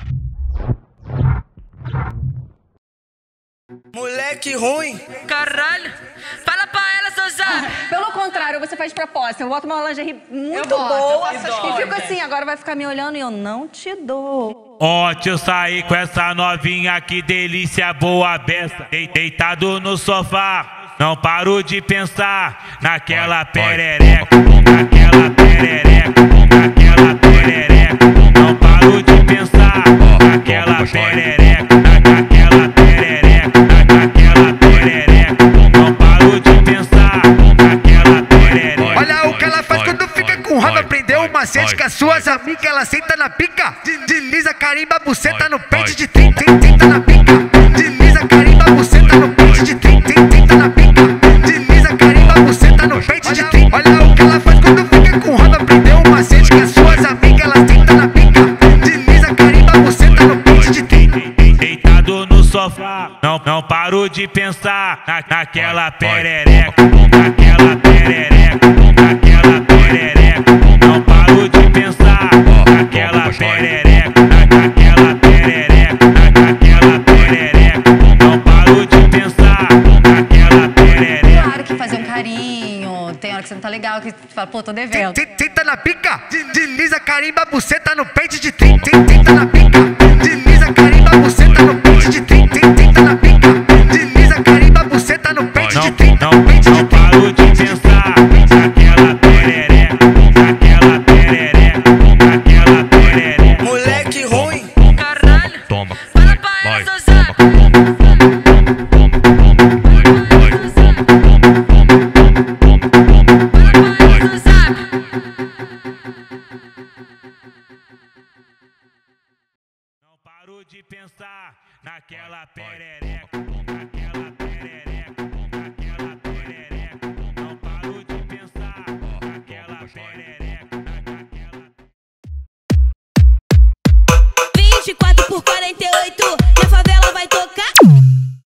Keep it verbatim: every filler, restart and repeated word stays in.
Moleque ruim. Caralho. Fala pra ela, seu Zap. Pelo contrário, você faz proposta. Eu boto uma lingerie muito boto, boa eu e faço fico assim, agora vai ficar me olhando e eu não te dou. Ontem eu saí com essa novinha, que delícia boa beça. Deitado no sofá, não paro de pensar naquela perereca, naquela perereca, naquela perereca. Não paro de pensar naquela perereca, naquela perereca, naquela perereca. Não paro de pensar naquela perereca. Olha o que ela faz quando fica com raiva. Aprendeu o macete com as suas amigas. Ela senta na pica, desliza, carimba, buceta no pente de trinta, trinta na pica. Desliza, carimba, buceta no pente de trinta, trinta na pica. Desliza, carimba, buceta no pente de trinta. Olha o que ela faz quando fica com raiva. Aprendeu o macete com as suas amigas. Ela senta na pica, desliza, carimba, buceta no pente de trinta. Deitado no sofá, não, não paro de pensar na, naquela perereca, naquela perereca, naquela perereca. Não paro de pensar naquela perereca, naquela perereca, naquela perereca. Não paro de pensar naquela perereca. Claro que fazer um carinho, tem hora que você não tá legal, que você fala, pô, tô devendo. Senta na pica, desliza, carimba, buceta no pente de trinta, trinta na pica. Desliza, carimba, buceta no pente de trinta, trinta na pica. Desliza, carimba, buceta no pente de trinta. Não, não paro de pensar naquela perereca, naquela perereca, naquela perereca. Moleque ruim. Caralho. Toma, Fala pra ela, seu Zap. Não paro de pensar naquela perereca, naquela perereca.